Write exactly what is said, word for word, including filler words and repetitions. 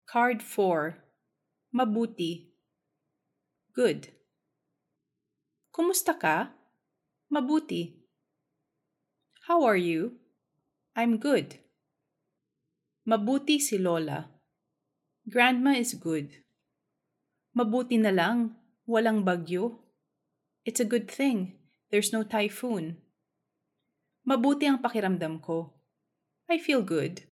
Card four. Mabuti. Good. Kumusta ka? Mabuti. How are you? I'm good. Mabuti si Lola. Grandma is good. Mabuti na lang, walang bagyo. It's a good thing, there's no typhoon. Mabuti ang pakiramdam ko. I feel good.